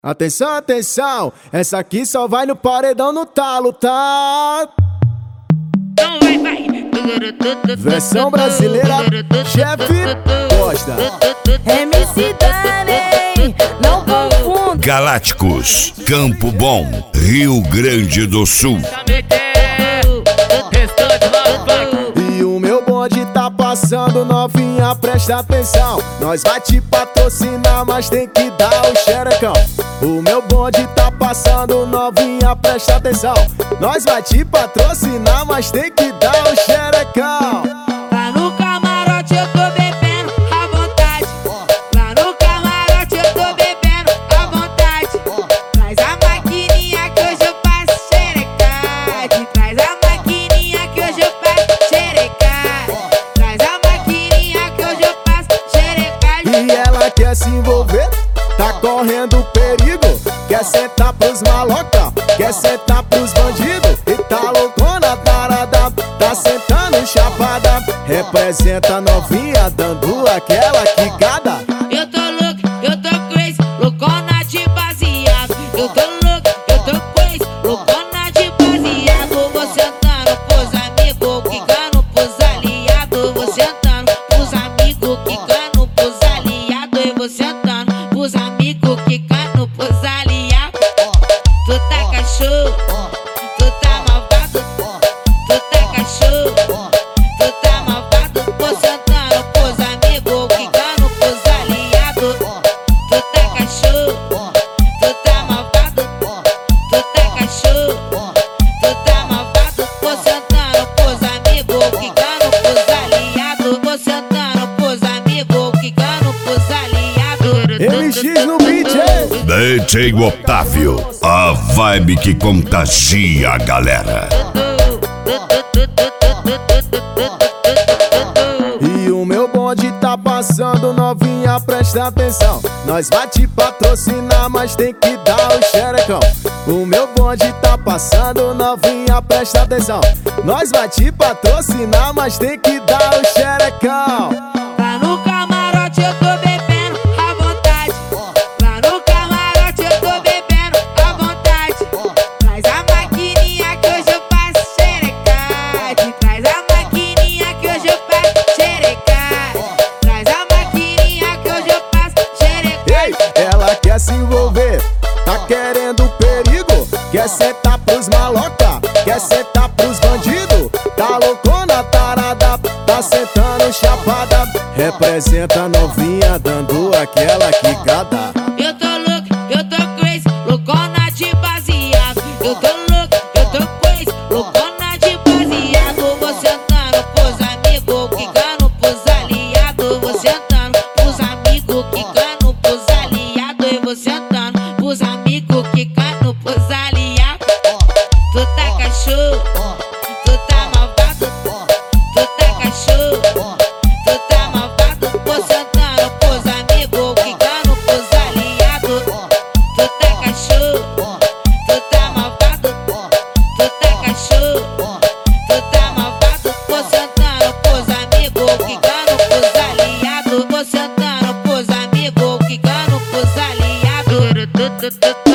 Atenção, atenção, essa aqui só vai no paredão no talo, tá? Então vai. Versão brasileira, chefe Costa. MC Dani, não confunda. Galácticos, Campo Bom, Rio Grande do Sul. E o meu bonde tá passando, novinha, presta atenção. Nós vai te patrocinar, mas tem que dar o xerecão. O meu bonde tá passando, novinha, presta atenção. Nós vai te patrocinar, mas tem que dar o xerecão. Lá no camarote eu tô bebendo à vontade. Lá no camarote eu tô bebendo à vontade. Traz a maquininha que hoje eu faço xerecade. Traz a maquininha que hoje eu faço xerecade. Traz a maquininha que hoje eu faço xerecade. E ela quer se envolver, tá correndo perigo. Quer sentar pros maloca, quer sentar pros bandidos. E tá loucona, tarada, tá sentando chapada. Representa a novinha, dando aquela quicada. Eu tô louco, eu tô crazy, loucona de baseado. Eu tô louco, eu tô crazy, loucona de baseado. Vou sentando pros amigos, quicando pros aliados. Vou sentando pros amigos, quicando pros aliados. Eu vou sentando pros amigos, quicando pros aliados. Tu tá cachorro, tu tá malvado. Tu tá cachorro, tu tá malvado. Vou sentando pros amigos, quicando pros aliados. Tu tá cachorro, tu tá malvado. Tu tá cachorro, tu tá malvado. Vou sentando pros amigos, quicando pros aliados. Vou sentando pros amigos, quicando pros aliados. MX no beat, hein? DJ Otávio, a vibe que contagia a galera. E o meu bonde tá passando, novinha, presta atenção. Nós vai te patrocinar, mas tem que dar o xerecão. O meu bonde tá passando, novinha, presta atenção. Nós vai te patrocinar, mas tem que dar o xerecão. Lá no camarote eu tô bebendo à vontade. Lá no camarote eu tô bebendo à vontade. Traz a maquininha que hoje eu faço xerecade. Traz a maquininha que hoje eu faço xerecade. Traz a maquininha que hoje eu faço xerecade. Ei, ela quer se envolver, tá querendo perigo. Quer sentar pros maloca, quer sentar pros bandidos. Tá loucona, tarada, tá sentando chapada. Representa a novinha, dando aquela quicada. Eu tô louco, eu tô crazy, loucona de baseado. Eu tô louco, eu tô crazy, loucona de baseado. Vou sentando pros amigos, quicando pros aliados. Vou sentando pros amigos, quicando pros aliados. Eu vou sentando pros amigos, quicando pros aliados. Tu tá cachorro, tu tá malvado. Tu tá cachorro, tu tá malvado. Vou sentando pros amigos, quicando pros aliados. Tu tá cachorro, tu tá malvado. Tu tá cachorro, tu tá malvado. Vou sentando pros amigos, quicando pros aliados. Vou sentando pros amigos, quicando pros aliados.